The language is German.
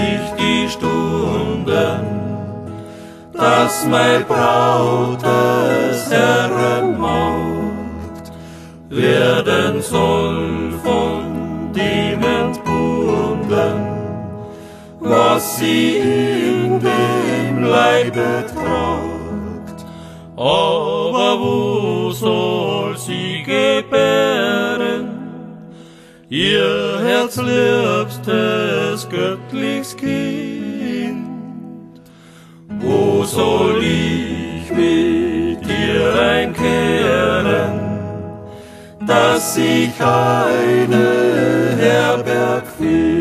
sich die Stunden, dass mein Braut des Herren Maut werden soll von dem entbunden, was sie in dem Leibe tragt. Aber wo soll sie gebären, ihr herzliebstes, göttliches Kind? Wo soll ich mit dir einkehren, dass ich eine Herberg finde?